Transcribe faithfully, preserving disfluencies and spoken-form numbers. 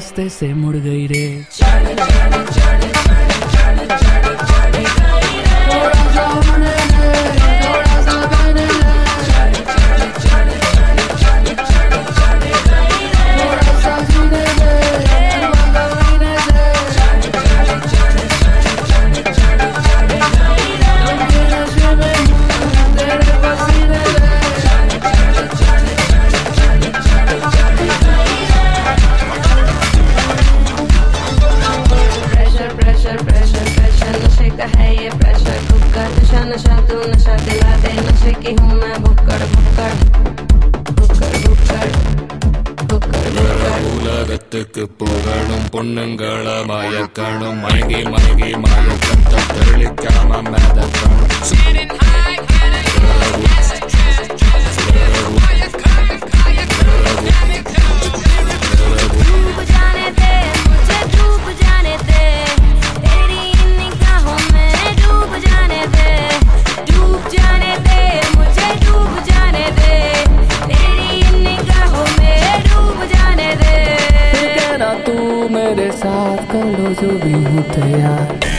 रास्ते से मुड़ गई रे। है ये प्रेशर कुकर, नशा नशा तू नशा दिला दे, नशे की हूँ मैं भुक्कड़ भुक्कड़ भुक्कड़ भुक्कड़ भुक्कड़ உலகத்துக்கு புகழும் பொண்ணுங்களமாய காணும், மயங்கி மயங்கி மயக்கம் தத்தளிக்காம மேதக்கணும். तू मेरे साथ कर लो जो भी हूँ तैयार।